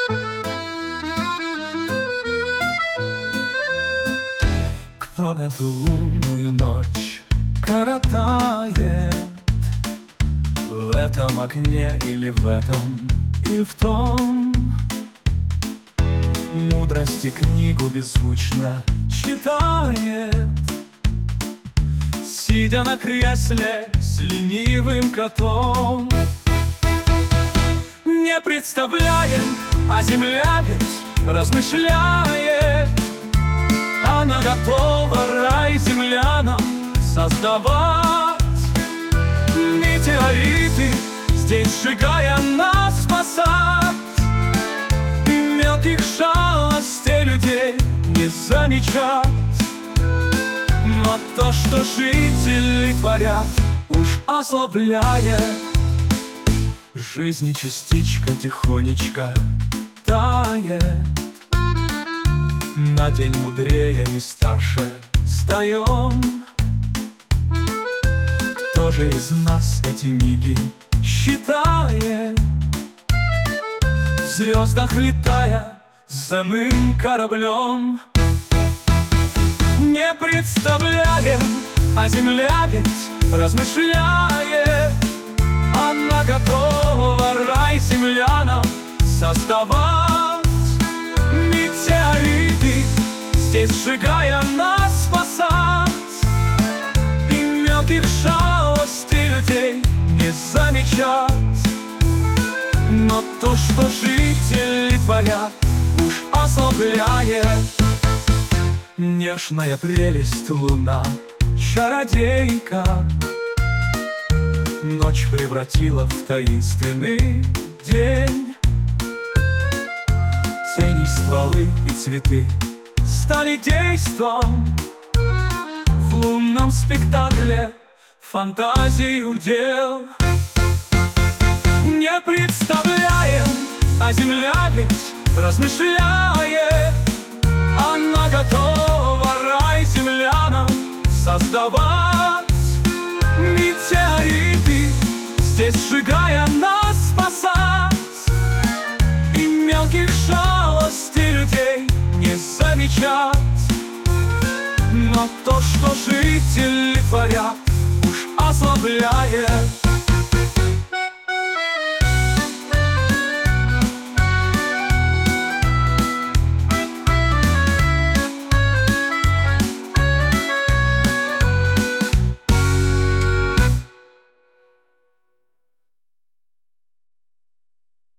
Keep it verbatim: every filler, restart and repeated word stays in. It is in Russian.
Кто эту лунную ночь коротает? В этом окне или в этом и в том? Мудрости книгу беззвучно читает, сидя на кресле с ленивым котом. Не представляем, а земля ведь размышляет. Она готова рай землянам создавать. Метеориты здесь, сжигая нас, спасать. И мелких шалостей людей не замечать. Но то, что жители творят, уж ослабляет. В жизни частичка тихонечко тает. На день мудрее и старше стаем. Кто же из нас эти миги считает? В звездах летая земным кораблем. Не представляем, а земля ведь размышляет. Она готова рай землянам создавать. Метеориты здесь, сжигая нас, спасать. И мелких шалостей людей не замечать. Но то, что жители творят, уж ослабляет. Нежная прелесть луна, чародейка, ночь превратила в таинственный день. Тени, стволы и цветы стали действом в лунном спектакле фантазию дел. Не представляем, а земля ведь размышляет. Она готова рай землянам создавать. Метеориты здесь, сжигая нас, спасать. И мелких шалостей людей не замечать. Но то, что жители творят, уж ослабляет.